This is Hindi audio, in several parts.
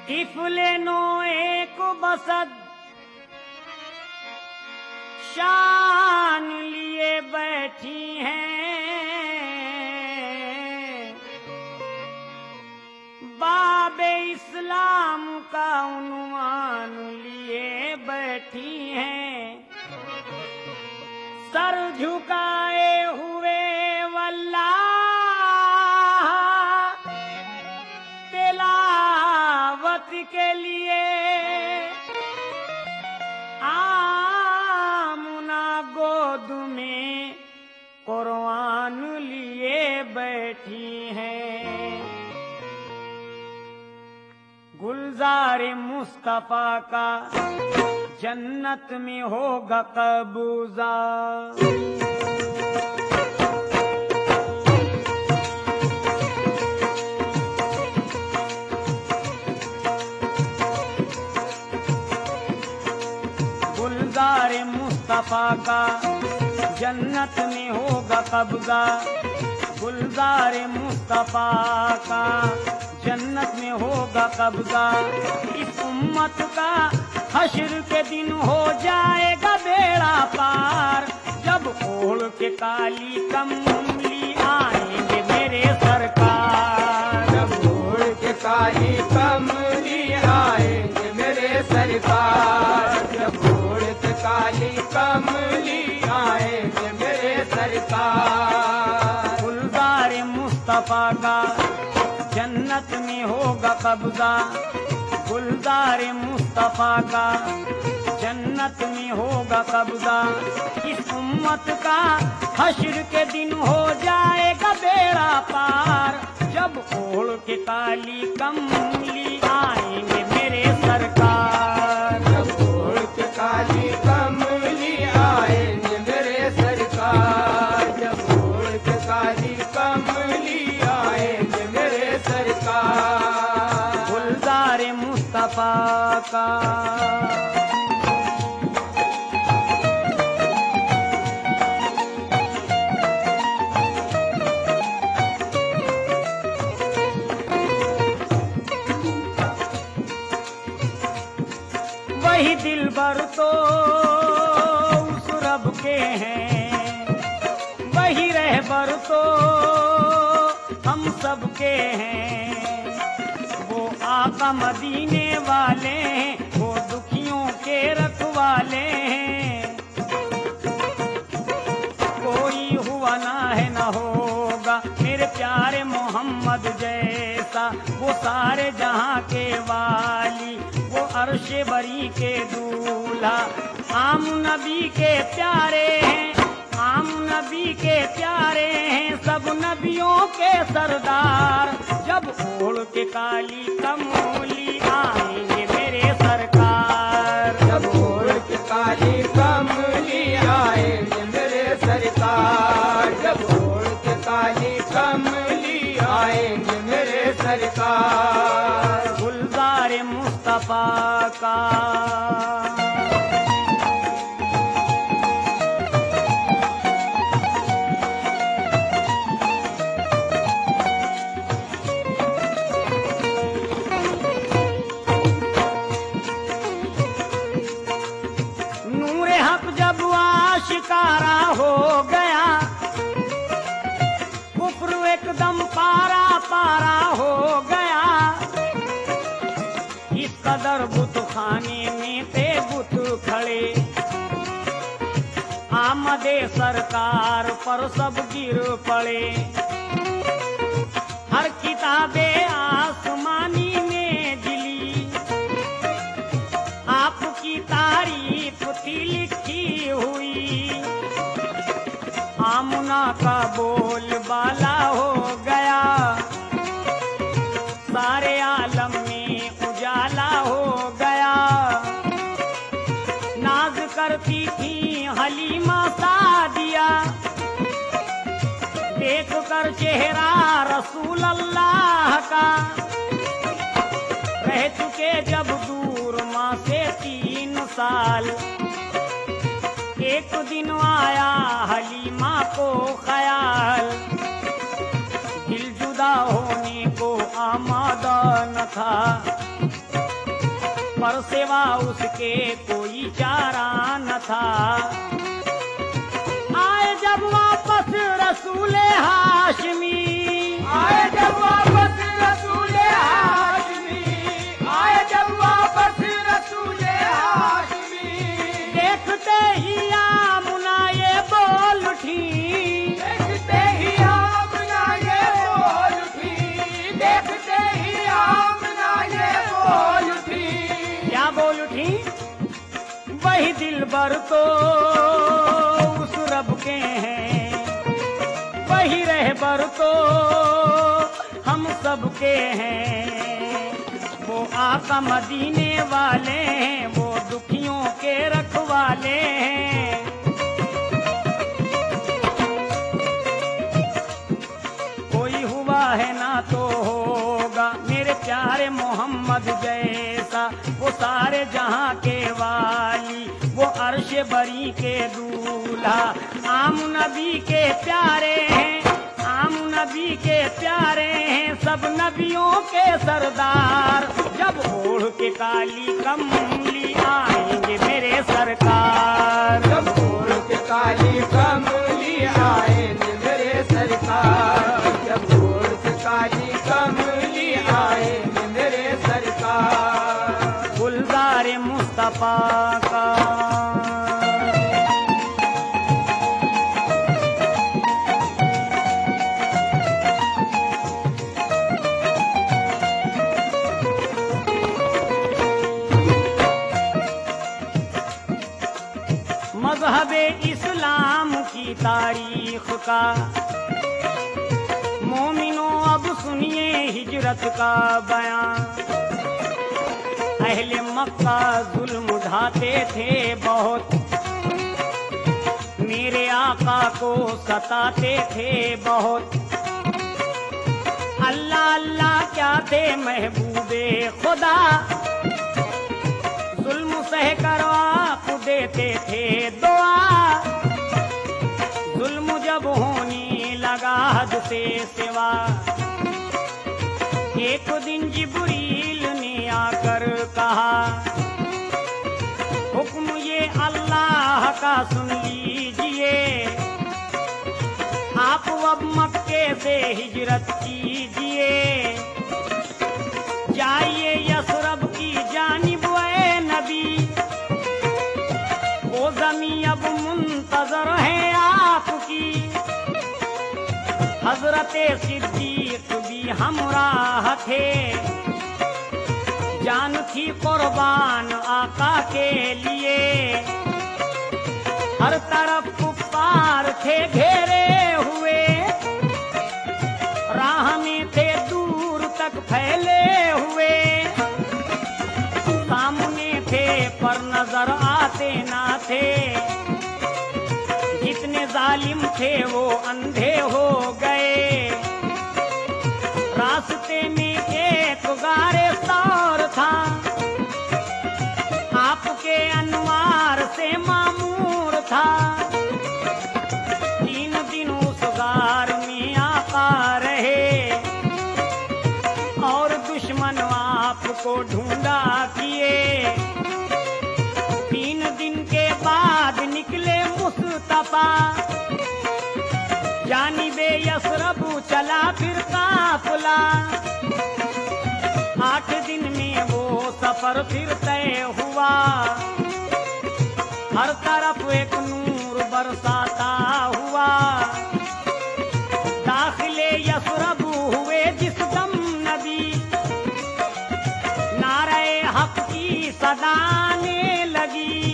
टिफले नो एक बसद शान लिए बैठी हैं, बाबे इस्लाम का उन्वान लिए बैठी हैं। सर झुकाए हुए वल्लाह तिलावत के लिए आमुना गोद में कुरान लिए बैठी हैं। गुलजार मुस्तफा का जन्नत में होगा कबूजा। गुलजार मुस्तफा का जन्नत में होगा कब्जा। गुलजार मुस्तफा का जन्नत में होगा कब्जा। इस उम्मत का हश्र के दिन हो जाएगा बेड़ा पार, जब ओढ़ के काली कमली आएंगे मेरे सरकार। जब ओढ़ के काली कमली आएंगे मेरे सरकार। जब ओढ़ के काली कमली आएंगे मेरे सरकार। गुलजार मुस्तफा का जन्नत में होगा कब्जा। गुलजार मुस्तफा का जन्नत में होगा कब्जा। इस उम्मत का हश्र के दिन हो जाएगा बेड़ा पार, जब ओढ़ के काली कमली आएंगे मेरे सरकार। जब ओढ़ के काली कमली आएंगे मेरे सरकार। जब ओढ़ के काली कमली आएंगे मेरे सरकार। गुलजार मुस्तफा का वही दिलबर तो उस रब के हैं, वही रहबर तो हम सब के हैं। वो आका मदीने वाले हैं, वो दुखियों के रखवाले हैं। कोई हुआ ना है न होगा मेरे प्यारे मोहम्मद जैसा। वो सारे जहां के वाली, वो अर्शे बरी के दूल्हा। आम नबी के प्यारे हैं, आम नबी के प्यारे हैं, सब नबियों के सरदार। जब ओढ़ के काली कमली आएंगे मेरे सरकार। जब ओढ़ के काली कमली आएंगे मेरे सरकार। जब ओढ़ के काली कमली आएंगे मेरे सरकार। गुलजार मुस्तफा का नूरे हक जब आशिकारा हो गया, कुफ्र एकदम पारा पारा हो गया। इस कदर बुत खाने में थे बुत खड़े, आमदे सरकार पर सब गिर पड़े। हर किताबे आसमानी में जिली, आपकी तारीफ थी लिखी हुई। आमुना का बोल बाला हो गया, सारे आलम में उजाला हो गया। नाज करती थी हलीमा सादिया, देख कर चेहरा रसूल अल्लाह का। रह चुके जब दूर माँ से 3 साल, एक दिन आया हलीमा को ख्याल। दिल जुदा होने को आमादा न था, पर सिवा उसके कोई चारा न था। आए जब वापस रसूले हाशमी, आए जब वापस रसूले हाशमी, आए जब वापस रसूले हाशमी, देखते ही आमुना ये बोल उठी, देखते ही आमना ये बोल उठी, देखते ही आमना ये बोल उठी। क्या बोल उठी? वही दिलबर तो उस रब के हैं, वही रहबर तो हम सब के हैं। वो आका मदीने वाले हैं, वो दुखियों के रखवाले हैं। कोई हुआ है ना तो होगा मेरे प्यारे मोहम्मद जैसा, वो सारे जहां के वाली, वो अर्श बरी के दूल्हा। आम नबी के प्यारे हैं, आम नबी के प्यारे हैं, सब नबियों के सरदार। जब ओढ़ के काली कमली आएंगे मेरे सरकार, जब ओढ़ के काली कमली आएंगे मेरे सरकार, जब ओढ़ के काली कमली आएंगे मेरे सरकार। गुलजार मुस्तफा का मज़हबे इस्लाम की तारीख का, मोमिनों अब सुनिए हिजरत का बयान। अहले मक्का जुल्म ढाते थे बहुत, मेरे आका को सताते थे बहुत। अल्लाह अल्लाह क्या थे महबूबे खुदा, जुल्म सह कर आपको देते थे दुआ। जुल्म जब होने लगा हद से सिवा, एक दिन जिब्रील ने आकर कहा, हुक्म ये अल्लाह का सुन लीजिए, आप अब मक्के से हिजरत कीजिए, जाइए यसरब की जानिब ए नबी, वो ज़मीं अब मुंतजर है आपकी। हजरते सिद्दीक भी हमराह थे, जान थी कुर्बान आका के लिए। हर तरफ कुफ्फार थे घेरे हुए, राह में थे दूर तक फैले हुए। सामने थे पर नजर आते ना थे, जितने जालिम थे वो अंधे हो गए। रास्ते में एक गारे सौर था, आपके अनवार से मामूर था। 3 दिन उस गार में आका रहे, और दुश्मन आपको ढूंढा किए। 3 दिन के बाद निकले मुस्तफा, जानिबे यसरब चला फिर काफिला। 8 दिन में वो सफर फिर तय हुआ, हर तरफ एक नूर बरसाता हुआ। दाखिले यसरब हुए जिस दम नबी, नारे हक की सदाने लगी।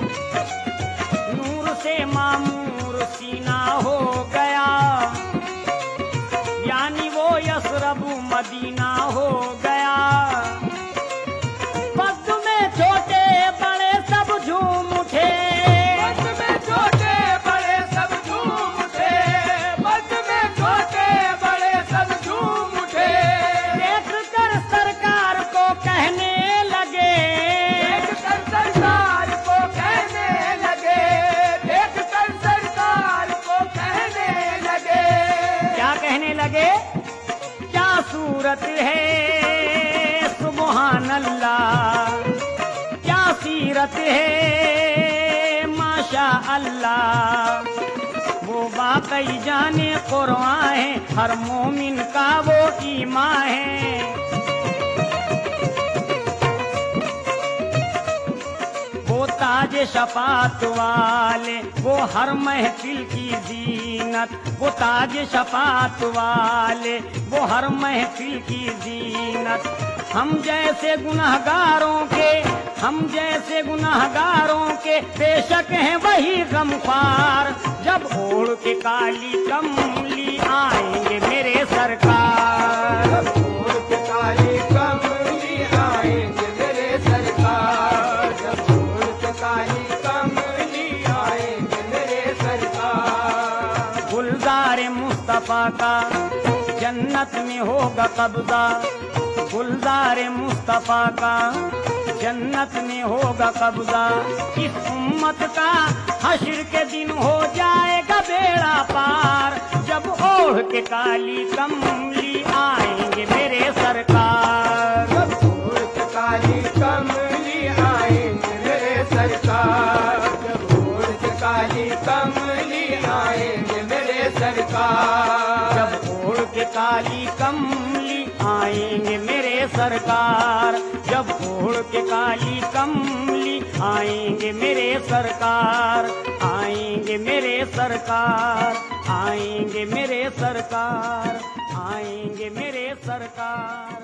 नूर से मामूर सीना हो गया, यानी वो यसरब मदीना हो गया। वक्त में छोटे बड़े सब झूम उठे, वक्त में छोटे बड़े सब अल्लाह। वो वाकई जाने कुरान है, हर मोमिन का वो ईमान है। वो ताज शफात वाले, वो हर महफिल की जीनत। वो ताज शफात वाले, वो हर महफिल की जीनत। हम जैसे गुनाहगारों के बेशक हैं वही गमख्वार। जब ओढ़ के काली कमली आएंगे मेरे सरकार। जब ओढ़ के काली कमली आएंगे मेरे सरकार। जब ओढ़ के काली कमली आएंगे मेरे सरकार। गुलजार मुस्तफा का जन्नत में होगा कब्जा। गुलजार मुस्तफा का जन्नत में होगा कब्जा। इस उम्मत का हश्र के दिन हो जाएगा बेड़ा पार। जब ओढ़ के काली कमली आएंगे मेरे सरकार। जब ओढ़ के काली कमली आएंगे मेरे सरकार। जब ओढ़ के काली कमली आएंगे मेरे सरकार। जब ओढ़ के काली कमली आएंगे मेरे सरकार। जब ओढ़ के काली कमली आएंगे मेरे सरकार। आएंगे मेरे सरकार। आएंगे मेरे सरकार। आएंगे मेरे सरकार।